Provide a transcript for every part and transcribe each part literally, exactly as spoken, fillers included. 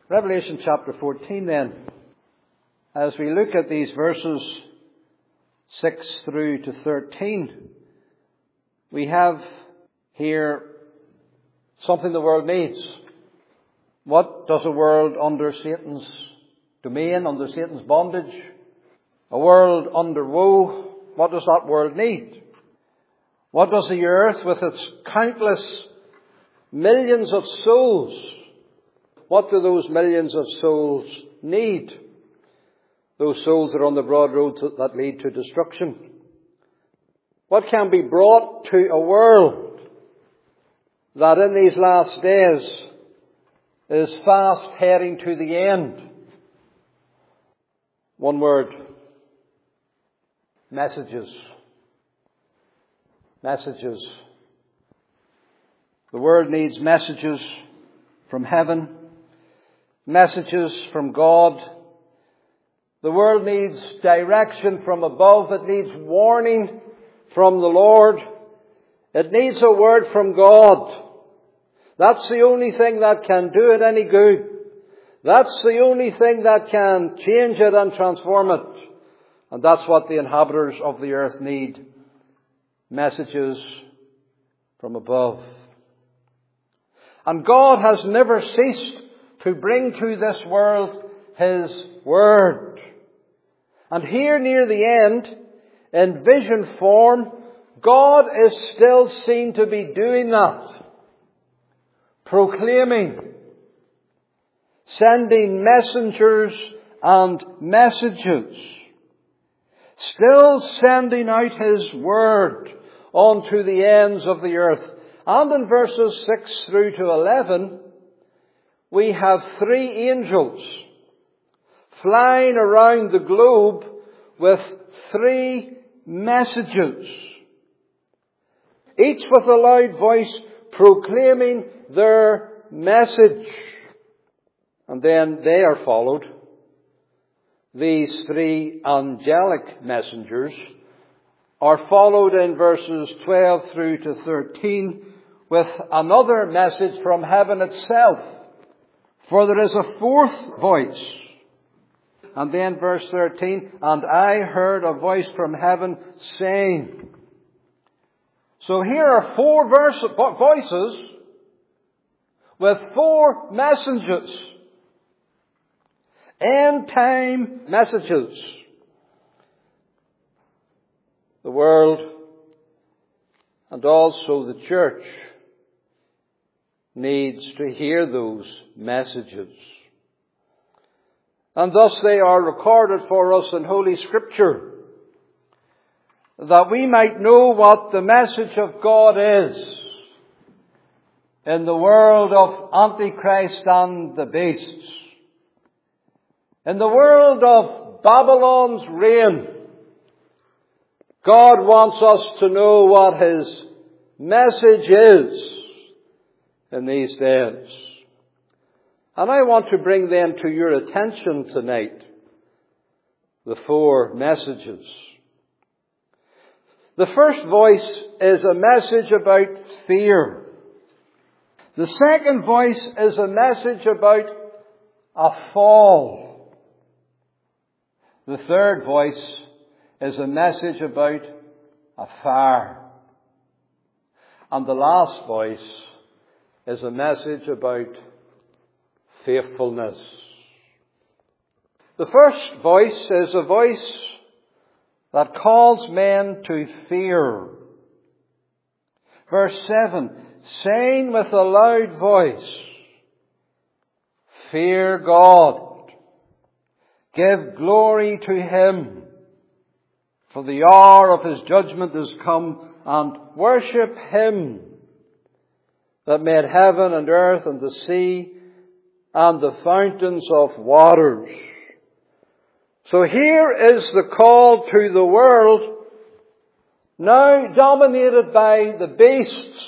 Revelation chapter fourteen then. As we look at these verses six through to thirteen, we have here something the world needs. What does a world under Satan's domain, under Satan's bondage, a world under woe, what does that world need? What does the earth with its countless millions of souls, what do those millions of souls need? Those souls that are on the broad road that lead to destruction. What can be brought to a world that in these last days is fast heading to the end? One word. Messages. Messages. The world needs messages from heaven. Messages from God. The world needs direction from above. It needs warning from the Lord. It needs a word from God. That's the only thing that can do it any good. That's the only thing that can change it and transform it. And that's what the inhabitants of the earth need. Messages from above. And God has never ceased to bring to this world His Word. And here near the end, in vision form, God is still seen to be doing that. Proclaiming, sending messengers and messages. Still sending out His Word onto the ends of the earth. And in verses six through to eleven, we have three angels flying around the globe with three messages. Each with a loud voice proclaiming their message. And then they are followed. These three angelic messengers are followed in verses twelve through to thirteen with another message from heaven itself. For there is a fourth voice. And then verse thirteen, and I heard a voice from heaven saying. So here are four verse, voices with four messages. End time messages. The world and also the church needs to hear those messages. And thus they are recorded for us in Holy Scripture, that we might know what the message of God is in the world of Antichrist and the beasts. In the world of Babylon's reign, God wants us to know what His message is in these days. And I want to bring them to your attention tonight. The four messages. The first voice is a message about fear. The second voice is a message about a fall. The third voice is a message about a fire. And the last voice is a message about faithfulness. The first voice is a voice that calls men to fear. Verse seven, saying with a loud voice, fear God. Give glory to Him, for the hour of His judgment is come, and worship Him that made heaven and earth and the sea and the fountains of waters. So here is the call to the world, now dominated by the beasts.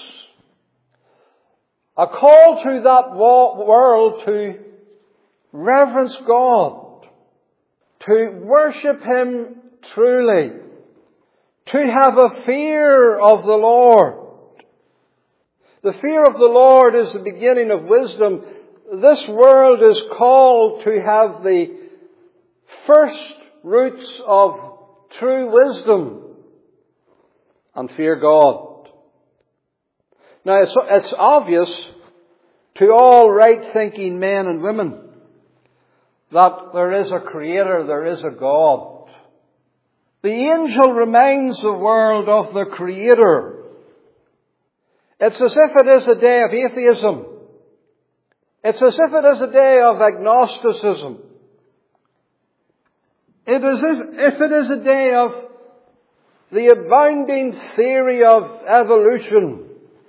A call to that world to reverence God. To worship Him truly. To have a fear of the Lord. The fear of the Lord is the beginning of wisdom. this world is called to have the first roots of true wisdom and fear God. Now, it's, it's obvious to all right-thinking men and women that there is a Creator, there is a God. The angel reminds the world of the Creator. It's as if it is a day of atheism. It's as if it is a day of agnosticism. It is as if, if it is a day of the abounding theory of evolution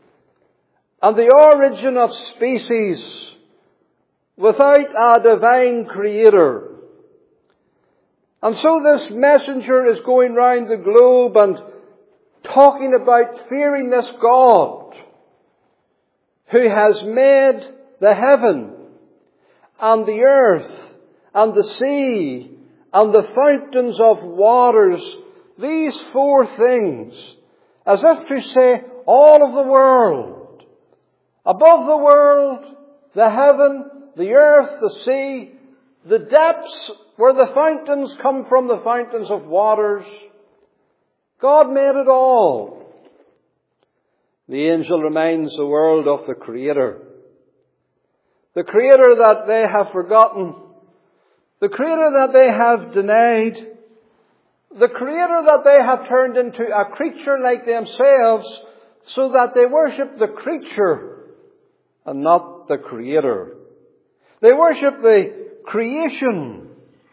and the origin of species without a divine Creator. And so this messenger is going round the globe and talking about fearing this God who has made the heaven and the earth and the sea and the fountains of waters, these four things, as if to say all of the world. Above the world, the heaven, the earth, the sea, the depths where the fountains come from, the fountains of waters. God made it all. The angel reminds the world of the Creator. The Creator that they have forgotten. The Creator that they have denied. The Creator that they have turned into a creature like themselves, so that they worship the creature and not the Creator. They worship the creation.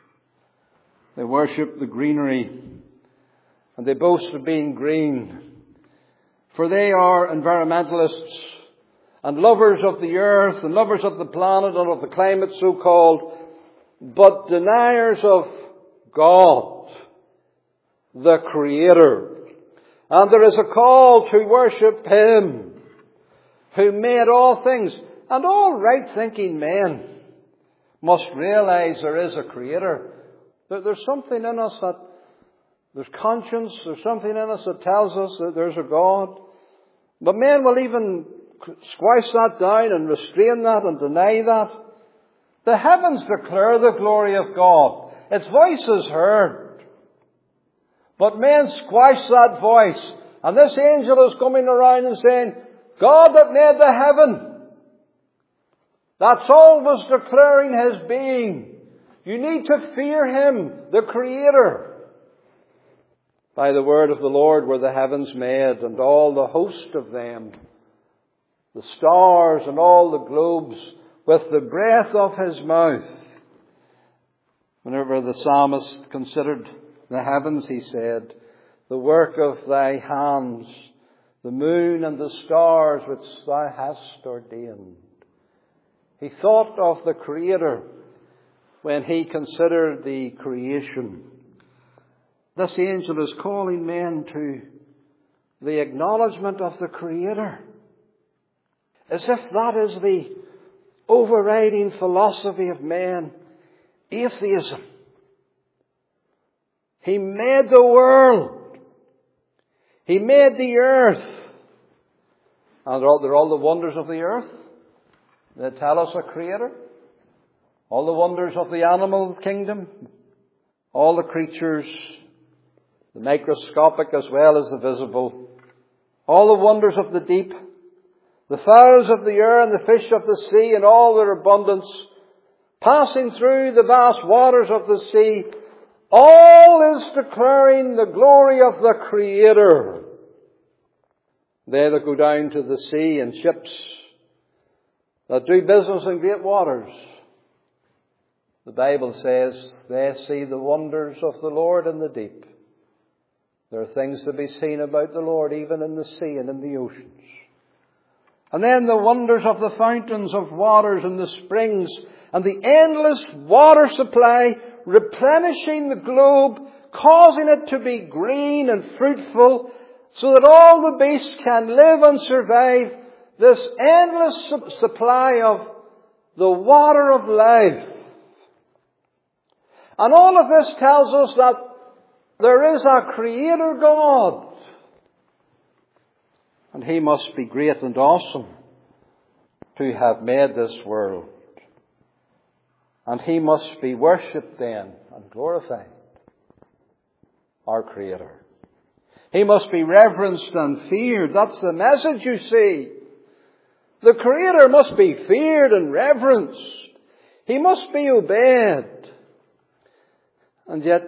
They worship the greenery. And they boast of being green. For they are environmentalists and lovers of the earth and lovers of the planet and of the climate so-called, but deniers of God, the Creator. And there is a call to worship Him who made all things. And all right-thinking men must realize there is a Creator. There's something in us that, there's conscience, there's something in us that tells us that there's a God. But men will even squash that down and restrain that and deny that. The heavens declare the glory of God. Its voice is heard. But men squash that voice. And this angel is coming around and saying, God that made the heaven, that's always declaring His being. You need to fear Him, the Creator. By the word of the Lord were the heavens made, and all the host of them, the stars and all the globes, with the breath of His mouth. Whenever the psalmist considered the heavens, he said, the work of Thy hands, the moon and the stars which Thou hast ordained. He thought of the Creator when he considered the creation. This angel is calling men to the acknowledgement of the Creator, as if that is the overriding philosophy of men, atheism. He made the world. He made the earth. And they're all the wonders of the earth. They tell us a Creator. All the wonders of the animal kingdom. All the creatures, the microscopic as well as the visible. All the wonders of the deep. The fowls of the air and the fish of the sea and all their abundance. Passing through the vast waters of the sea. All is declaring the glory of the Creator. They that go down to the sea in ships, that do business in great waters, the Bible says they see the wonders of the Lord in the deep. There are things to be seen about the Lord even in the sea and in the oceans. And then the wonders of the fountains of waters and the springs and the endless water supply replenishing the globe, causing it to be green and fruitful so that all the beasts can live and survive. This endless su- supply of the water of life. And all of this tells us that there is a Creator God. And He must be great and awesome to have made this world. And He must be worshipped then and glorified, our Creator. He must be reverenced and feared. That's the message, you see. The Creator must be feared and reverenced. He must be obeyed. And yet,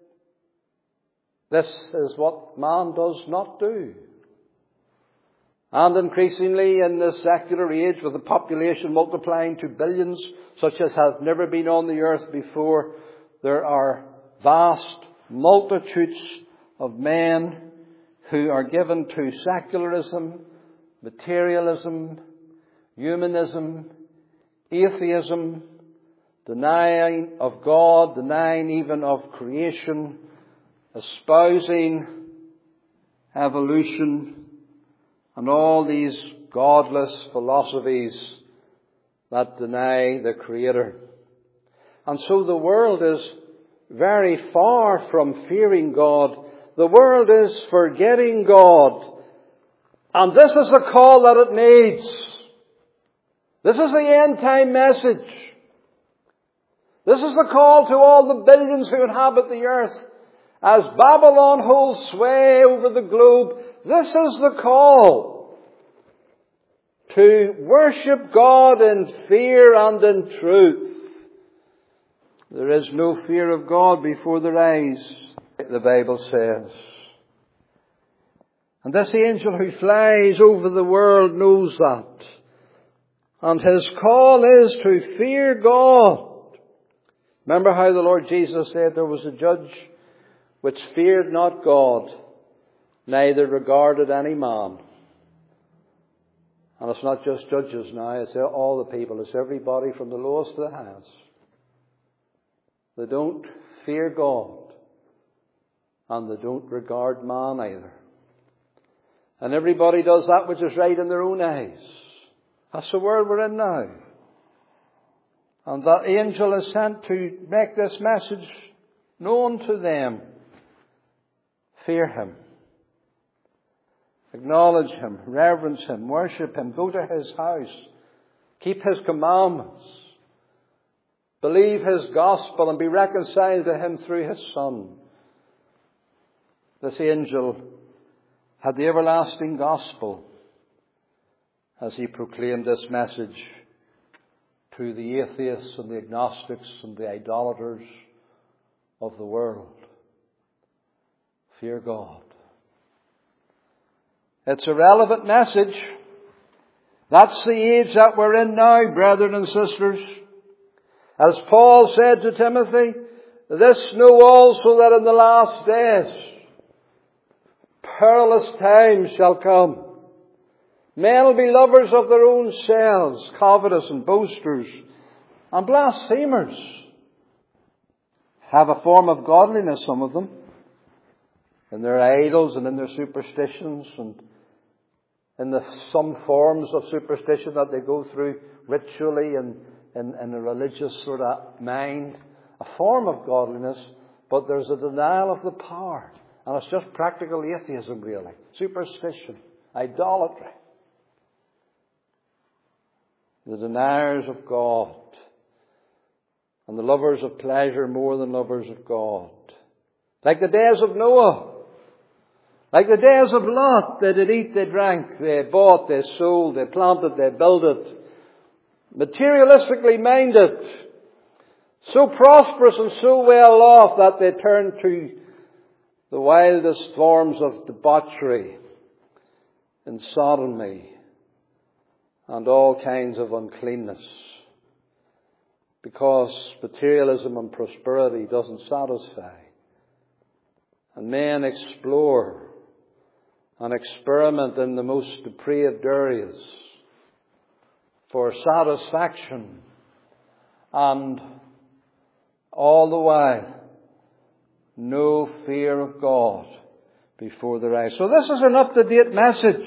this is what man does not do. And increasingly in this secular age, with the population multiplying to billions, such as has never been on the earth before, there are vast multitudes of men who are given to secularism, materialism, humanism, atheism, denying of God, denying even of creation, espousing evolution, and all these godless philosophies that deny the Creator. And so the world is very far from fearing God. The world is forgetting God. And this is the call that it needs. This is the end time message. This is the call to all the billions who inhabit the earth. As Babylon holds sway over the globe, this is the call to worship God in fear and in truth. There is no fear of God before their eyes, the Bible says. And this angel who flies over the world knows that. And his call is to fear God. Remember how the Lord Jesus said there was a judge which feared not God, neither regarded any man. And it's not just judges now, it's all the people, it's everybody from the lowest to the highest. They don't fear God, and they don't regard man either. And everybody does that which is right in their own eyes. That's the world we're in now. And that angel is sent to make this message known to them. Fear Him. Acknowledge Him. Reverence Him. Worship Him. Go to His house. Keep His commandments. Believe His gospel and be reconciled to Him through His Son. This angel had the everlasting gospel as he proclaimed this message to the atheists and the agnostics and the idolaters of the world. Fear God. It's a relevant message. That's the age that we're in now, brethren and sisters. As Paul said to Timothy, this know also that in the last days perilous times shall come. Men will be lovers of their own selves, covetous and boasters, and blasphemers. Have a form of godliness, some of them, in their idols and in their superstitions and in the some forms of superstition that they go through ritually and in, in a religious sort of mind. A form of godliness, but there's a denial of the power. And it's just practical atheism, really. Superstition, idolatry. The deniers of God. And the lovers of pleasure more than lovers of God. Like the days of Noah. Like the days of Lot. They did eat, they drank, they bought, they sold, they planted, they builded. Materialistically minded. So prosperous and so well off that they turned to the wildest forms of debauchery and sodomy and all kinds of uncleanness. Because materialism and prosperity doesn't satisfy. And men explore and experiment in the most depraved areas for satisfaction, and all the while no fear of God before their eyes. So this is an up-to-date message.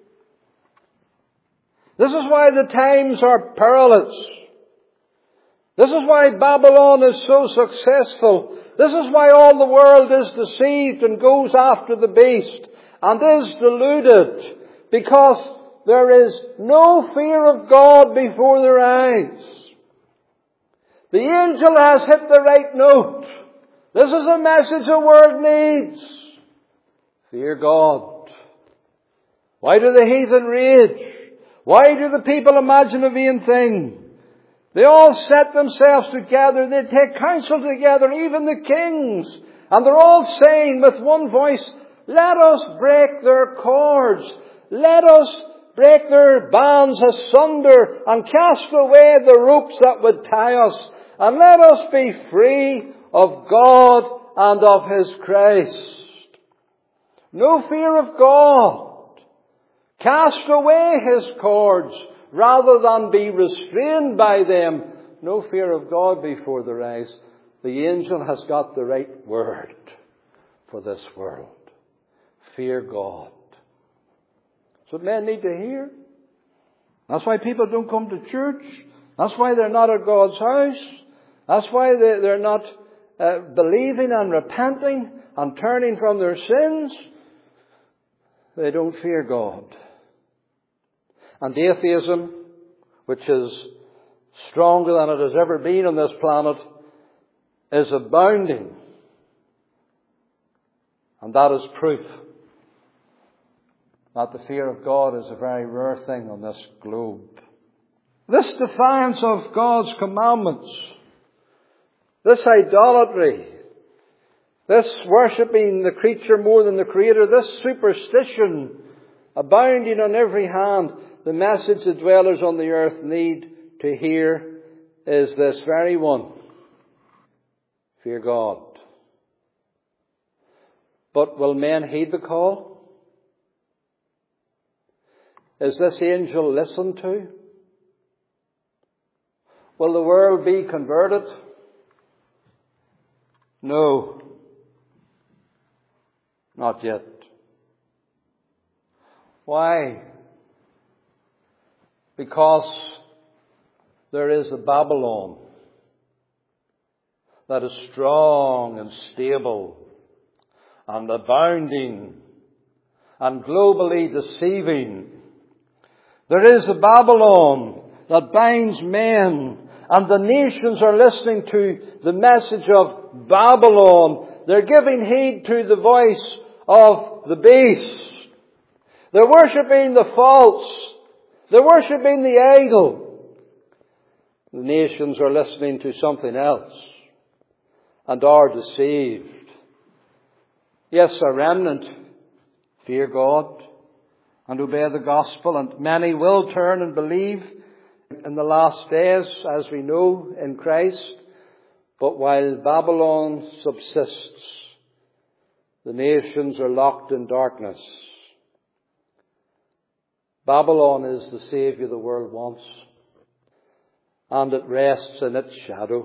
This is why the times are perilous. This is why Babylon is so successful. This is why all the world is deceived and goes after the beast and is deluded, because there is no fear of God before their eyes. The angel has hit the right note. This is a message the world needs. Fear God. Why do the heathen rage? Why do the people imagine a vain thing? They all set themselves together. They take counsel together, even the kings. And they're all saying with one voice, let us break their cords. Let us break their bands asunder and cast away the ropes that would tie us. And let us be free of God and of His Christ. No fear of God. Cast away His cords rather than be restrained by them. No fear of God before their eyes. The angel has got the right word for this world. Fear God. That's what men need to hear. That's why people don't come to church. That's why they're not at God's house. That's why they're not uh, believing and repenting and turning from their sins. They don't fear God. And atheism, which is stronger than it has ever been on this planet, is abounding. And that is proof that the fear of God is a very rare thing on this globe. This defiance of God's commandments, this idolatry, this worshipping the creature more than the Creator, this superstition abounding on every hand, the message the dwellers on the earth need to hear is this very one. Fear God. But will men heed the call? Is this angel listened to? Will the world be converted? No. Not yet. Why? Because there is a Babylon that is strong and stable and abounding and globally deceiving. There is a Babylon that binds men, and the nations are listening to the message of Babylon. They're giving heed to the voice of the beast. They're worshipping the false. They're worshipping the idol. The nations are listening to something else and are deceived. Yes, a remnant fear God and obey the gospel, and many will turn and believe in the last days, as we know, in Christ. But while Babylon subsists, the nations are locked in darkness. Babylon is the Saviour the world wants, and it rests in its shadow.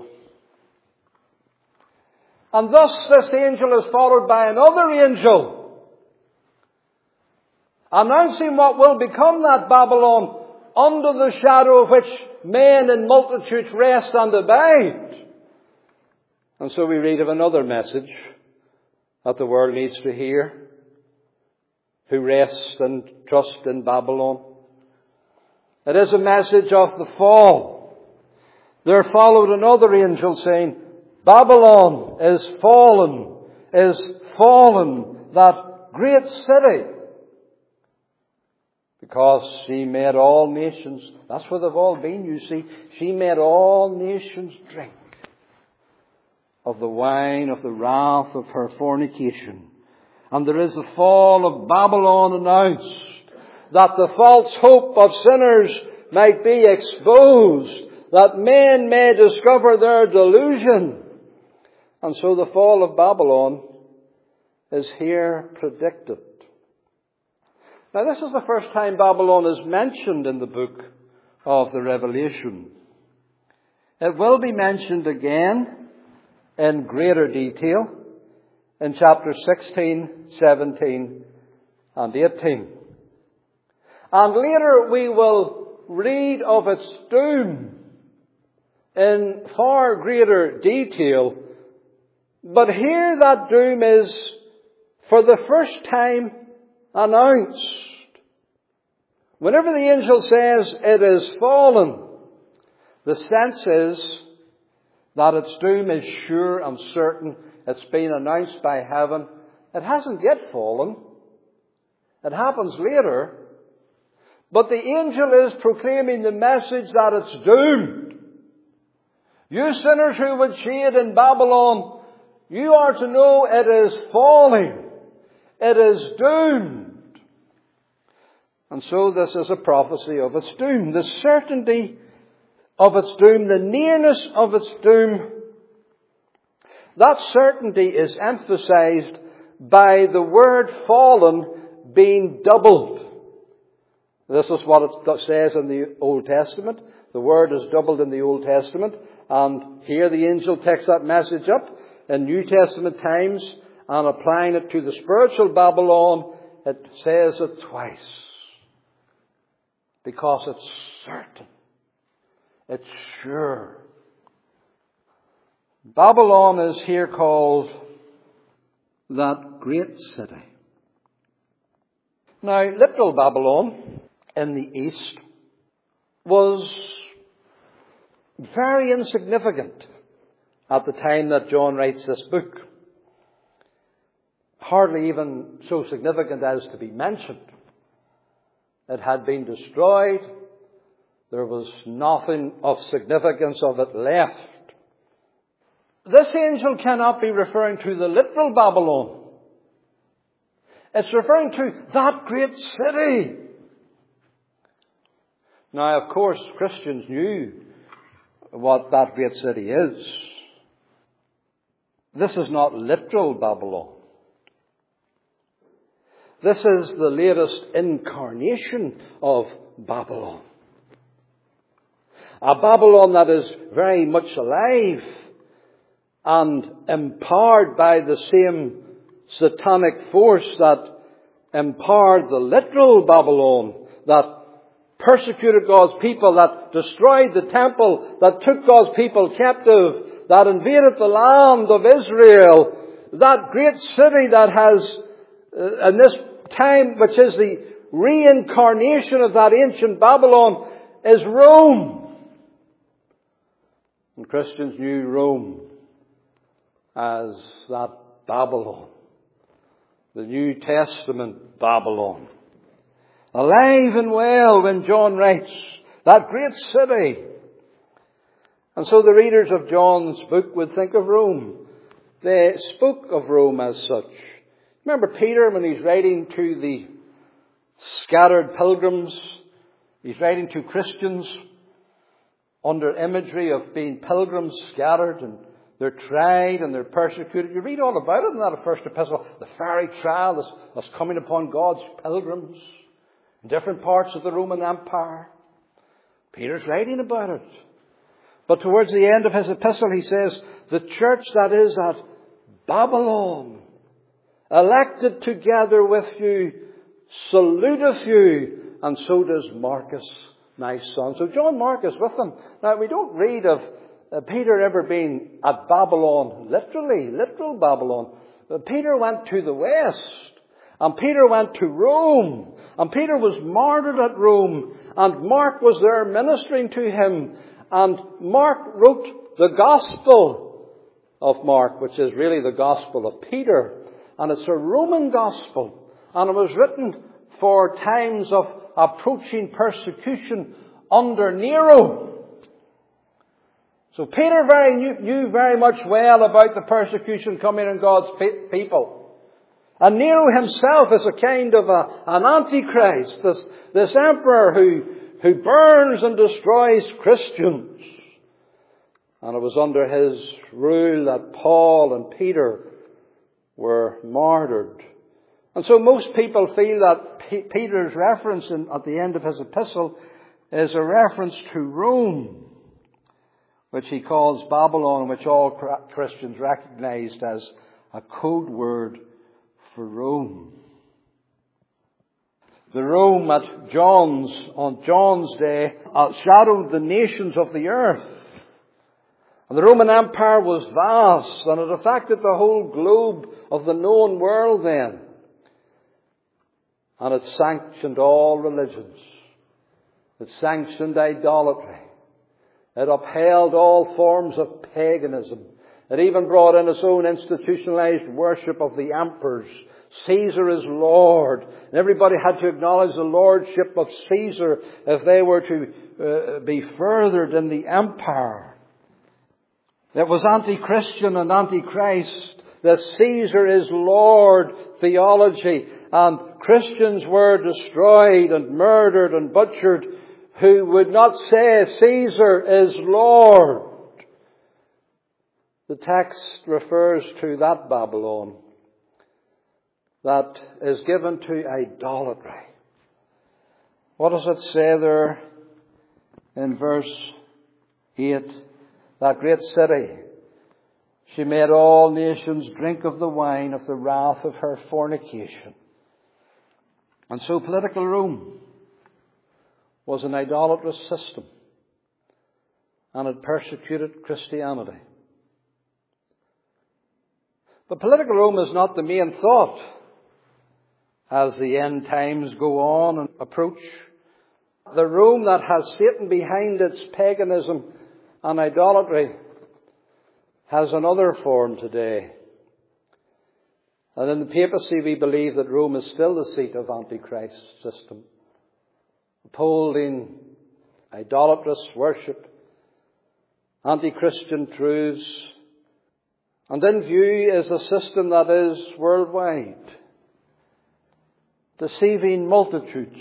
And thus this angel is followed by another angel, announcing what will become that Babylon, under the shadow of which men in multitudes rest and abide. And so we read of another message that the world needs to hear, who rest and trust in Babylon. It is a message of the fall. There followed another angel saying, Babylon is fallen, is fallen, that great city, because she made all nations, that's where they've all been, you see, she made all nations drink of the wine of the wrath of her fornication. And there is a fall of Babylon announced, that the false hope of sinners might be exposed, that men may discover their delusion. And so the fall of Babylon is here predicted. Now, this is the first time Babylon is mentioned in the book of the Revelation. It will be mentioned again in greater detail in chapters sixteen, seventeen, and eighteen. And later we will read of its doom in far greater detail. But here that doom is for the first time announced. Whenever the angel says it is fallen, the sense is that its doom is sure and certain. It's been announced by heaven. It hasn't yet fallen. It happens later. But the angel is proclaiming the message that it's doomed. You sinners who would shade in Babylon, you are to know it is falling. It is doomed. And so this is a prophecy of its doom. The certainty of its doom, the nearness of its doom, that certainty is emphasized by the word fallen being doubled. This is what it says in the Old Testament. The word is doubled in the Old Testament. And here the angel takes that message up in New Testament times and applying it to the spiritual Babylon, it says it twice. Because it's certain. It's sure. Babylon is here called that great city. Now, literal Babylon in the east was very insignificant at the time that John writes this book. Hardly even so significant as to be mentioned. It had been destroyed. There was nothing of significance of it left. This angel cannot be referring to the literal Babylon. It's referring to that great city. Now, of course, Christians knew what that great city is. This is not literal Babylon. This is the latest incarnation of Babylon. A Babylon that is very much alive and empowered by the same satanic force that empowered the literal Babylon, that persecuted God's people, that destroyed the temple, that took God's people captive, that invaded the land of Israel. That great city that has, uh, in this time, which is the reincarnation of that ancient Babylon, is Rome. And Christians knew Rome as that Babylon. The New Testament Babylon. Alive and well when John writes, that great city. And so the readers of John's book would think of Rome. They spoke of Rome as such. Remember Peter when he's writing to the scattered pilgrims, he's writing to Christians under imagery of being pilgrims scattered, and they're tried and they're persecuted. You read all about it in that first epistle. The fiery trial that's, that's coming upon God's pilgrims in different parts of the Roman Empire. Peter's writing about it. But towards the end of his epistle he says, the church that is at Babylon, elected together with you, saluteth you, and so does Marcus, my son. So John Mark is with them. Now we don't read of uh, Peter ever being at Babylon, literally, literal Babylon. Uh, Peter went to the west, and Peter went to Rome, and Peter was martyred at Rome, and Mark was there ministering to him, and Mark wrote the Gospel of Mark, which is really the Gospel of Peter, and it's a Roman Gospel, and it was written for times of approaching persecution under Nero. So Peter very knew, knew very much well about the persecution coming on God's pe- people. And Nero himself is a kind of a, an antichrist, this, this emperor who, who burns and destroys Christians. And it was under his rule that Paul and Peter were martyred. And so most people feel that P- Peter's reference in, at the end of his epistle is a reference to Rome, which he calls Babylon, which all Christians recognized as a code word for Rome. The Rome at John's, on John's day, shadowed the nations of the earth. And the Roman Empire was vast, and it affected the whole globe of the known world then. And it sanctioned all religions. It sanctioned idolatry. It upheld all forms of paganism. It even brought in its own institutionalized worship of the emperors. Caesar is Lord. And everybody had to acknowledge the lordship of Caesar if they were to uh, be furthered in the empire. It was anti-Christian and anti-Christ. The Caesar is Lord theology. And Christians were destroyed and murdered and butchered who would not say Caesar is Lord. The text refers to that Babylon that is given to idolatry. What does it say there in verse eight? That great city, she made all nations drink of the wine of the wrath of her fornication. And so political Rome was an idolatrous system, and it persecuted Christianity. But political Rome is not the main thought as the end times go on and approach. The Rome that has Satan behind its paganism and idolatry has another form today. And in the papacy we believe that Rome is still the seat of Antichrist's system, upholding idolatrous worship, anti-Christian truths, and in view is a system that is worldwide, deceiving multitudes.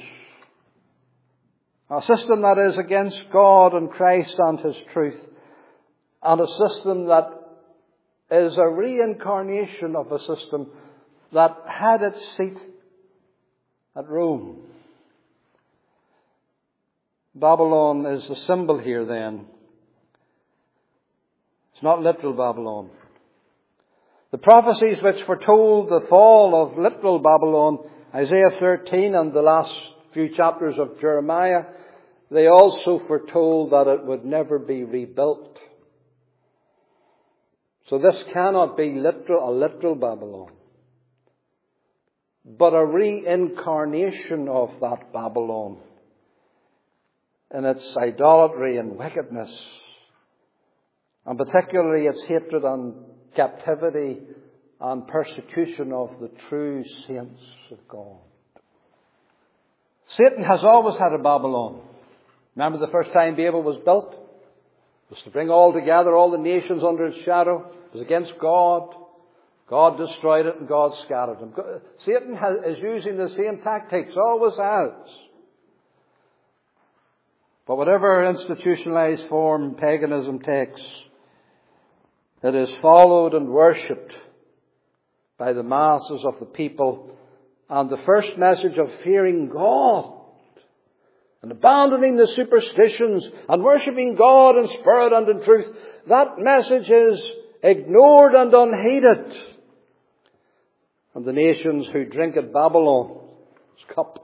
A system that is against God and Christ and His truth. And a system that is a reincarnation of a system that had its seat at Rome. Babylon is the symbol here then. It's not literal Babylon. The prophecies which foretold the fall of literal Babylon, Isaiah thirteen and the last few chapters of Jeremiah, they also foretold that it would never be rebuilt. So this cannot be literal, a literal Babylon, but a reincarnation of that Babylon in its idolatry and wickedness, and particularly its hatred and captivity and persecution of the true saints of God. Satan has always had a Babylon. Remember the first time Babel was built? It was to bring all together, all the nations under its shadow. It was against God. God destroyed it and God scattered them. Satan has, is using the same tactics, always has. But whatever institutionalized form paganism takes, it is followed and worshipped by the masses of the people. And the first message of fearing God and abandoning the superstitions and worshipping God in spirit and in truth, that message is ignored and unheeded. And the nations who drink at Babylon's cup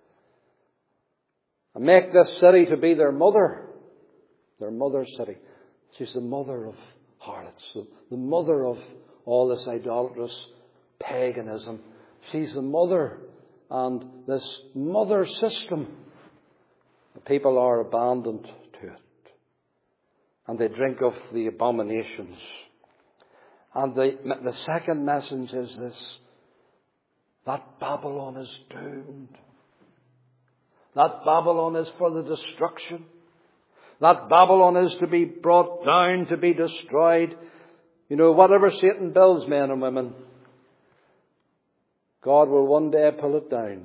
and make this city to be their mother, their mother city. She's the mother of harlots, the, the mother of all this idolatrous paganism. She's the mother, and this mother system, the people are abandoned to it. And they drink of the abominations. And the, the second message is this: that Babylon is doomed. That Babylon is for the destruction. That Babylon is to be brought down, to be destroyed. You know, whatever Satan builds, men and women, God will one day pull it down.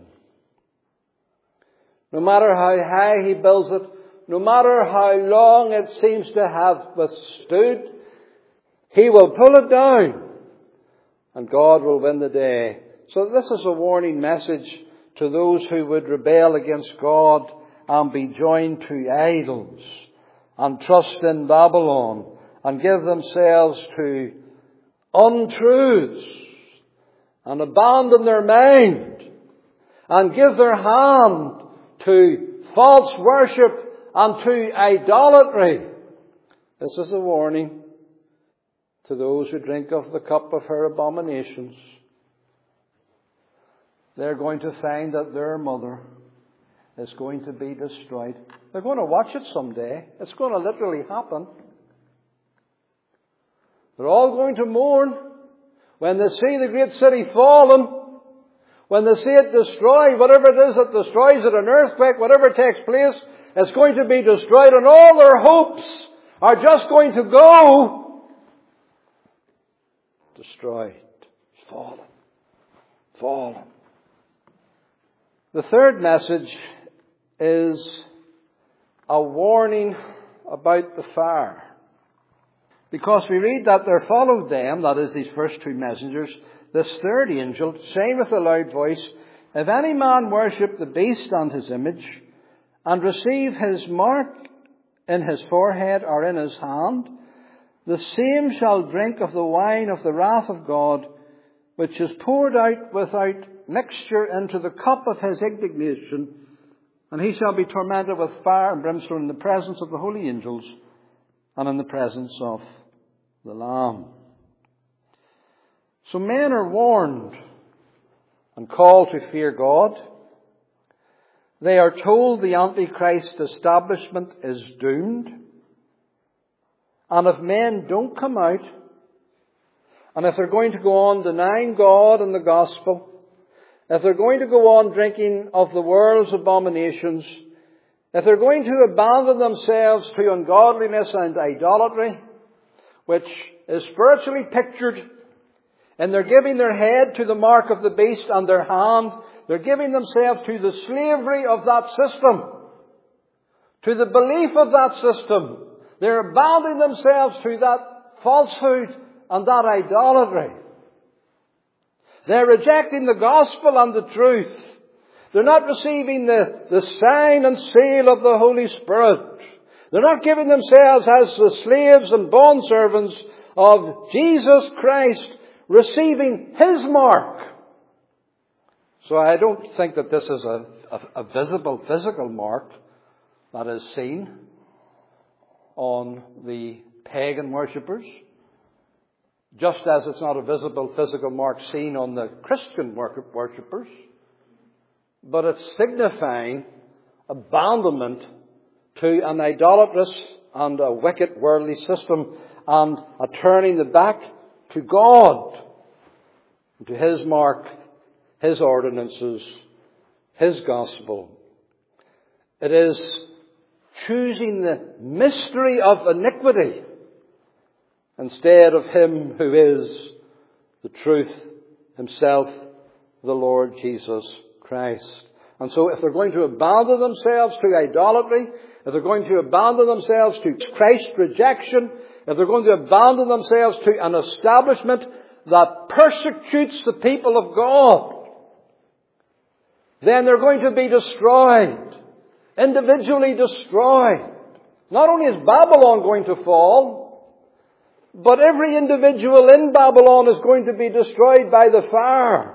No matter how high He builds it, no matter how long it seems to have withstood, He will pull it down. And God will win the day. So this is a warning message to those who would rebel against God and be joined to idols and trust in Babylon and give themselves to untruths and abandon their mind and give their hand to false worship and to idolatry. This is a warning to those who drink of the cup of her abominations. They're going to find that their mother is going to be destroyed. They're going to watch it someday. It's going to literally happen. They're all going to mourn when they see the great city fallen, when they see it destroyed, whatever it is that destroys it, an earthquake, whatever takes place, it's going to be destroyed, and all their hopes are just going to go destroyed, fallen, fallen. The third message is a warning about the fire. Because we read that there followed them, that is, these first two messengers, this third angel, saying with a loud voice, if any man worship the beast and his image, and receive his mark in his forehead or in his hand, the same shall drink of the wine of the wrath of God, which is poured out without mixture into the cup of his indignation, and he shall be tormented with fire and brimstone in the presence of the holy angels and in the presence of the Lamb. So men are warned and called to fear God. They are told the Antichrist establishment is doomed. And if men don't come out, and if they're going to go on denying God and the gospel, if they're going to go on drinking of the world's abominations, if they're going to abandon themselves to ungodliness and idolatry, which is spiritually pictured, and they're giving their head to the mark of the beast and their hand, they're giving themselves to the slavery of that system, to the belief of that system. They're abandoning themselves to that falsehood and that idolatry. They're rejecting the gospel and the truth. They're not receiving the, the sign and seal of the Holy Spirit. They're not giving themselves as the slaves and bondservants of Jesus Christ, receiving His mark. So I don't think that this is a, a, a visible physical mark that is seen on the pagan worshippers, just as it's not a visible physical mark seen on the Christian worshippers, but it's signifying abandonment to an idolatrous and a wicked worldly system, and a turning the back to God, to His mark, His ordinances, His gospel. It is choosing the mystery of iniquity instead of Him who is the truth Himself, the Lord Jesus Christ. And so if they're going to abandon themselves to idolatry, if they're going to abandon themselves to Christ's rejection, if they're going to abandon themselves to an establishment that persecutes the people of God, then they're going to be destroyed, individually destroyed. Not only is Babylon going to fall, but every individual in Babylon is going to be destroyed by the fire.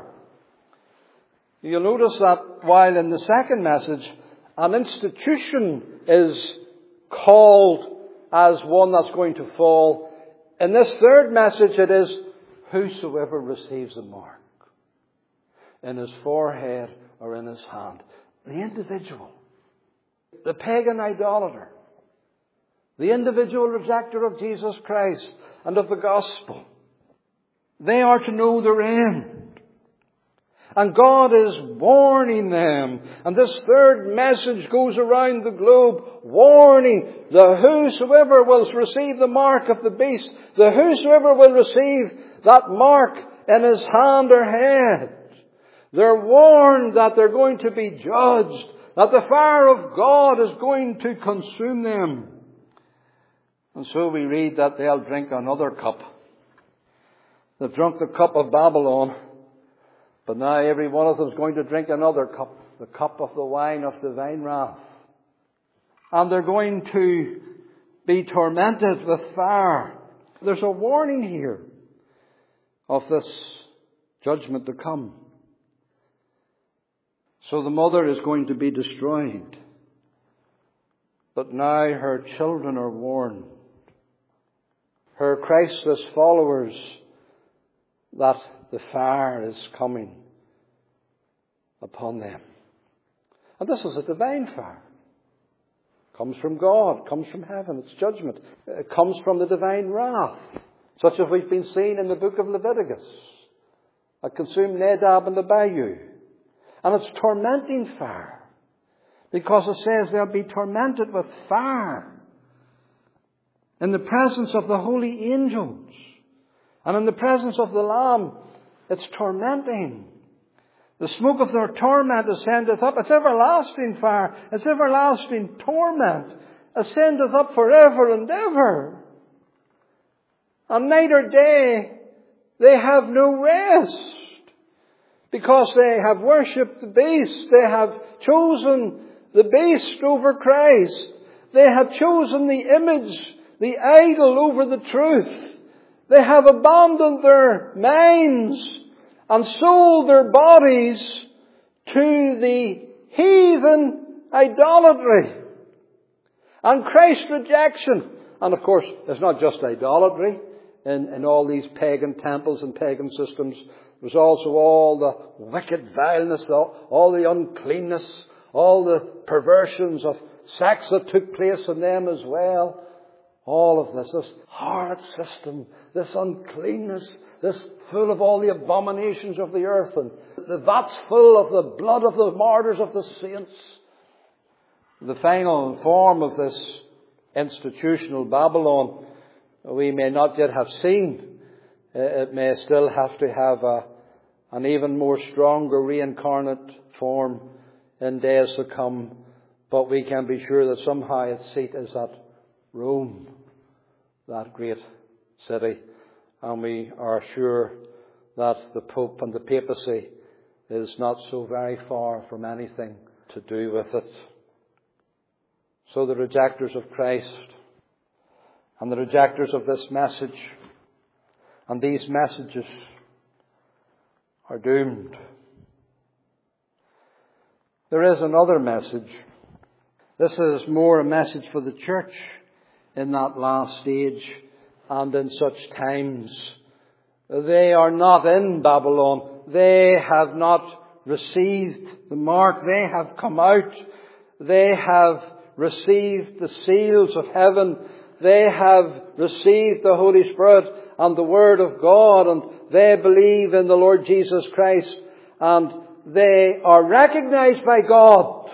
You'll notice that while in the second message, an institution is called as one that's going to fall, in this third message it is, whosoever receives a mark in his forehead or in his hand. The individual, the pagan idolater, the individual rejecter of Jesus Christ and of the gospel, they are to know their end. And God is warning them. And this third message goes around the globe, warning the whosoever will receive the mark of the beast, the whosoever will receive that mark in his hand or head. They're warned that they're going to be judged, that the fire of God is going to consume them. And so we read that they'll drink another cup. They've drunk the cup of Babylon. But now every one of them is going to drink another cup, the cup of the wine of divine wrath. And they're going to be tormented with fire. There's a warning here of this judgment to come. So the mother is going to be destroyed. But now her children are warned. Her Christless followers, that the fire is coming upon them. And this is a divine fire. It comes from God, it comes from heaven, it's judgment. It comes from the divine wrath, such as we've been seeing in the book of Leviticus. It consumed Nadab and Abihu. And it's tormenting fire, because it says they'll be tormented with fire in the presence of the holy angels. And in the presence of the Lamb, it's tormenting. The smoke of their torment ascendeth up. It's everlasting fire. It's everlasting torment. Ascendeth up forever and ever. And night or day, they have no rest. Because they have worshipped the beast. They have chosen the beast over Christ. They have chosen the image, the idol over the truth. They have abandoned their minds and sold their bodies to the heathen idolatry and Christ's rejection. And of course, it's not just idolatry in, in all these pagan temples and pagan systems. There's also all the wicked vileness, all, all the uncleanness, all the perversions of sex that took place in them as well. All of this, this horrid system, this uncleanness, this full of all the abominations of the earth, and the vats full of the blood of the martyrs of the saints. The final form of this institutional Babylon, we may not yet have seen. It may still have to have a, an even more stronger reincarnate form in days to come. But we can be sure that somehow its seat is at Rome, that great city. And we are sure that the Pope and the papacy is not so very far from anything to do with it. So the rejectors of Christ and the rejectors of this message and these messages are doomed. There is another message. This is more a message for the church in that last stage and in such times. They are not in Babylon. They have not received the mark. They have come out. They have received the seals of heaven. They have received the Holy Spirit and the Word of God, and they believe in the Lord Jesus Christ, and they are recognized by God.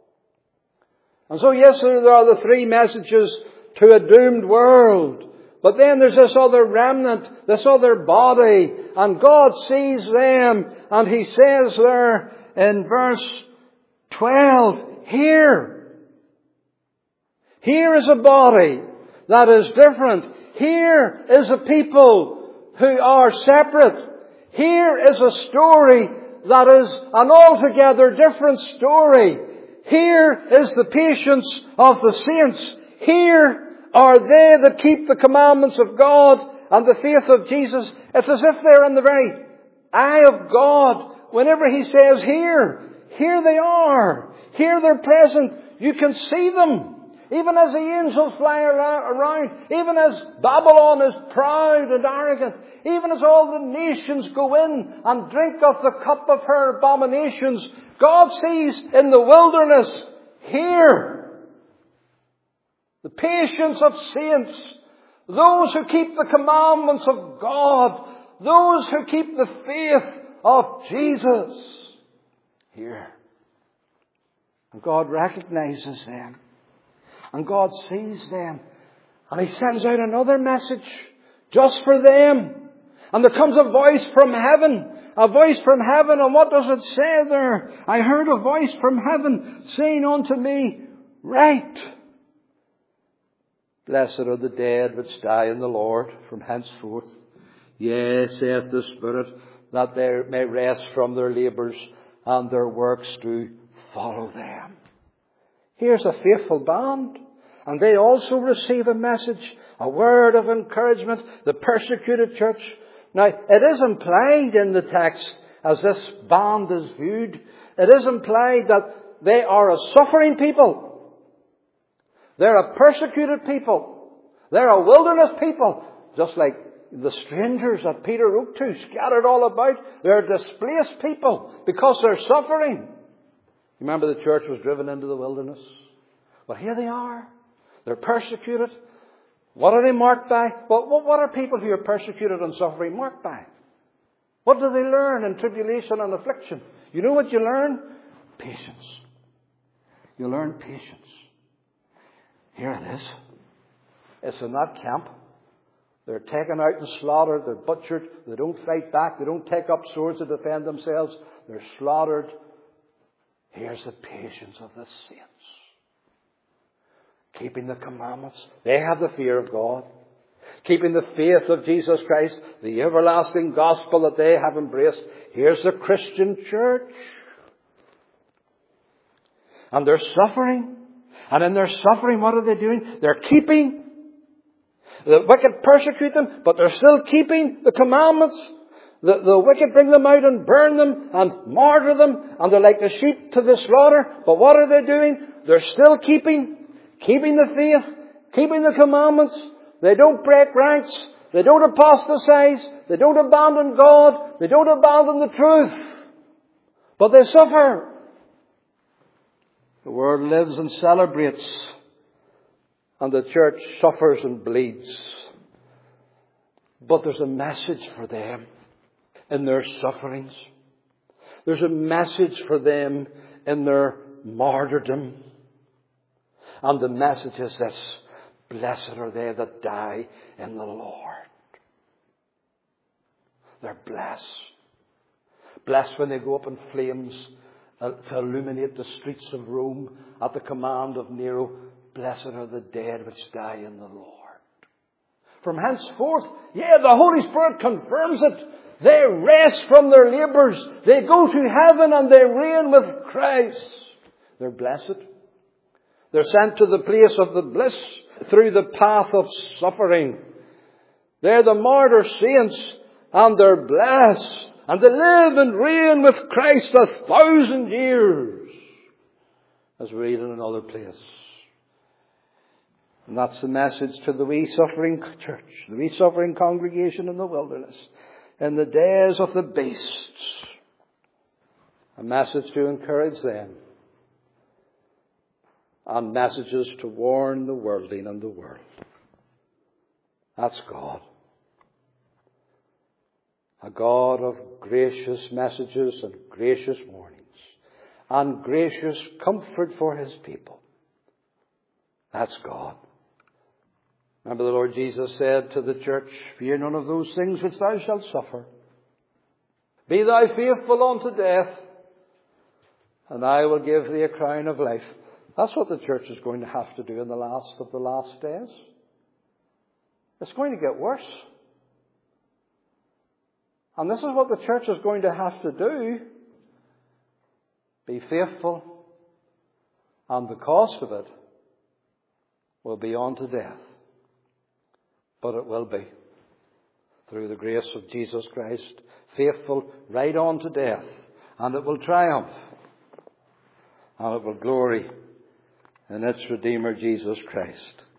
And so, yes, there are the three messages to a doomed world. But then there's this other remnant, this other body, and God sees them, and He says there in verse twelve, here, here is a body that is different. Here is a people who are separate. Here is a story that is an altogether different story. Here is the patience of the saints. Here are they that keep the commandments of God and the faith of Jesus. It's as if they're in the very eye of God. Whenever He says here, here they are. Here they're present. You can see them. Even as the angels fly around. Even as Babylon is proud and arrogant. Even as all the nations go in and drink of the cup of her abominations. God sees in the wilderness here the patience of saints, those who keep the commandments of God, those who keep the faith of Jesus. Here. And God recognizes them. And God sees them. And He sends out another message just for them. And there comes a voice from heaven. A voice from heaven. And what does it say there? I heard a voice from heaven saying unto me, write. Blessed are the dead which die in the Lord from henceforth. Yea, saith the Spirit, that they may rest from their labours, and their works do follow them. Here's a faithful band, and they also receive a message, a word of encouragement, the persecuted church. Now, it is implied in the text, as this band is viewed, it is implied that they are a suffering people. They're a persecuted people. They're a wilderness people. Just like the strangers that Peter wrote to, scattered all about. They're displaced people because they're suffering. Remember the church was driven into the wilderness? Well, here they are. They're persecuted. What are they marked by? Well, what are people who are persecuted and suffering marked by? What do they learn in tribulation and affliction? You know what you learn? Patience. You learn patience. Here it is. It's in that camp. They're taken out and slaughtered. They're butchered. They don't fight back. They don't take up swords to defend themselves. They're slaughtered. Here's the patience of the saints. Keeping the commandments. They have the fear of God. Keeping the faith of Jesus Christ. The everlasting gospel that they have embraced. Here's the Christian church. And they're suffering. And in their suffering, what are they doing? They're keeping. The wicked persecute them, but they're still keeping the commandments. The, the wicked bring them out and burn them and martyr them. And they're like the sheep to the slaughter. But what are they doing? They're still keeping. Keeping the faith. Keeping the commandments. They don't break ranks. They don't apostatize. They don't abandon God. They don't abandon the truth. But they suffer. The world lives and celebrates. And the church suffers and bleeds. But there's a message for them in their sufferings. There's a message for them in their martyrdom. And the message is this: blessed are they that die in the Lord. They're blessed. Blessed when they go up in flames uh, to illuminate the streets of Rome at the command of Nero. Blessed are the dead which die in the Lord. From henceforth, yeah, the Holy Spirit confirms it. They rest from their labours. They go to heaven and they reign with Christ. They're blessed. They're sent to the place of the bliss through the path of suffering. They're the martyr saints and they're blessed. And they live and reign with Christ a thousand years. As we read in another place. And that's the message to the wee suffering church, the wee suffering congregation in the wilderness, in the days of the beasts. A message to encourage them. And messages to warn the worldling and the world. That's God. A God of gracious messages and gracious warnings. And gracious comfort for His people. That's God. Remember the Lord Jesus said to the church, fear none of those things which thou shalt suffer. Be thou faithful unto death, and I will give thee a crown of life. That's what the church is going to have to do in the last of the last days. It's going to get worse. And this is what the church is going to have to do. Be faithful, and the cost of it will be unto death. But it will be, through the grace of Jesus Christ, faithful right on to death. And it will triumph. And it will glory in its Redeemer, Jesus Christ.